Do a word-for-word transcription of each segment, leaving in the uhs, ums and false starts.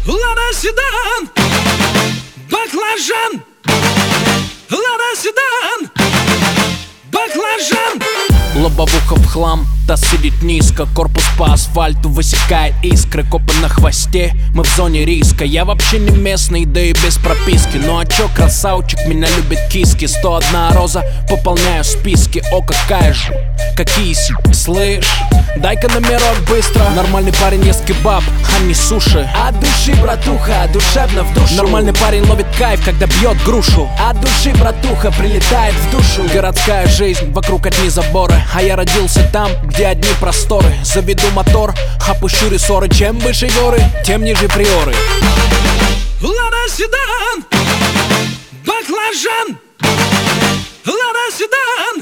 Лада седан, баклажан. Лада седан, баклажан. Лобовуха в хлам, таз сидит низко, корпус по асфальту высекает искры. Копы на хвосте, мы в зоне риска. Я вообще не местный, да и без прописки. Ну а чё, красавчик, меня любит киски. Сто одна роза, пополняю списки. О, какая же, какие си, слышь, дай-ка номерок быстро. Нормальный парень ест кебаб, а не суши. От души, братуха, душевно в душу. Нормальный парень ловит кайф, когда бьет грушу. От души, братуха, прилетает в душу. Городская жизнь, вокруг одни заборы, а я родился там, где одни просторы. Заведу мотор, опущу рессоры. Чем выше горы, тем ниже приоры. Лада седан, баклажан. Лада седан,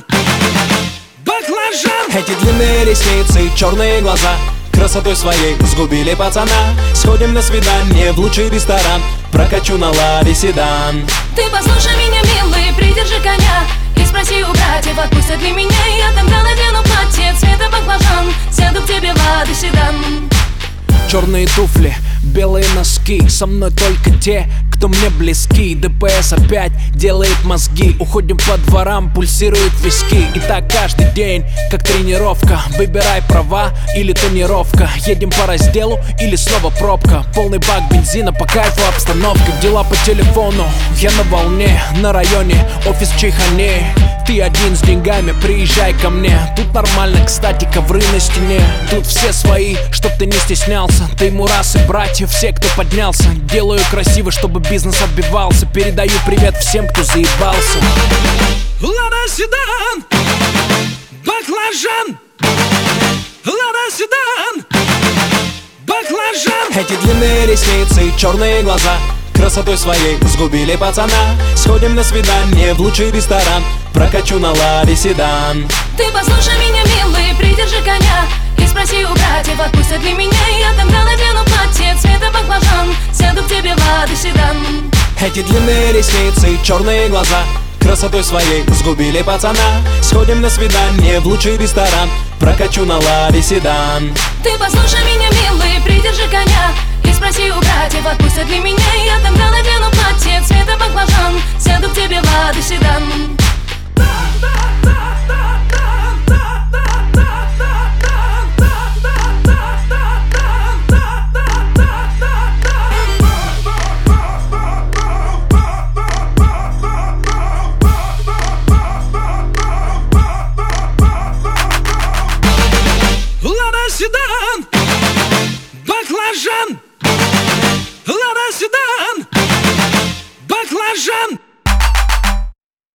баклажан. Эти длинные ресницы, черные глаза красотой своей сгубили пацана. Сходим на свидание в лучший ресторан, прокачу на ладе седан. Ты послушай меня, милый, придержи коня и спроси у братьев, отпустят ли меня. Я тогда надену платье цвета баклажан, сяду к тебе в Лада седан. Черные туфли, белые носки, со мной только те, кто мне близки. ДПС опять делает мозги, уходим по дворам, пульсируют виски. И так каждый день, как тренировка. Выбирай права или тонировка. Едем по разделу или снова пробка. Полный бак бензина, по кайфу обстановка. Дела по телефону, я на волне. На районе, офис в Чайхане. Ты один с деньгами, приезжай ко мне. Тут нормально, кстати, ковры на стене. Тут все свои, чтоб ты не стеснялся. Ты мурасы, братья, все, кто поднялся. Делаю красиво, чтобы бизнес отбивался. Передаю привет всем, кто заебался. Лада седан, баклажан. Лада седан, баклажан. Эти длинные ресницы, черные глаза красотой своей сгубили пацана. Сходим на свидание в лучший ресторан, прокачу на ладе седан. Ты послушай меня, милый, придержи коня и спроси у братьев, отпустят ли меня. Я тогда надену платье цвета баклажан, сяду к тебе в Лада седан. Эти длинные ресницы, черные глаза красотой своей сгубили пацана. Сходим на свидание в лучший ресторан, прокачу на ладе седан. Ты послушай меня, милый, придержи коня и спроси у братьев, отпустят ли меня. Я тогда надену платье цвета баклажан, сяду к тебе в Лада седан. Лада седан, баклажан. Лада седан, баклажан.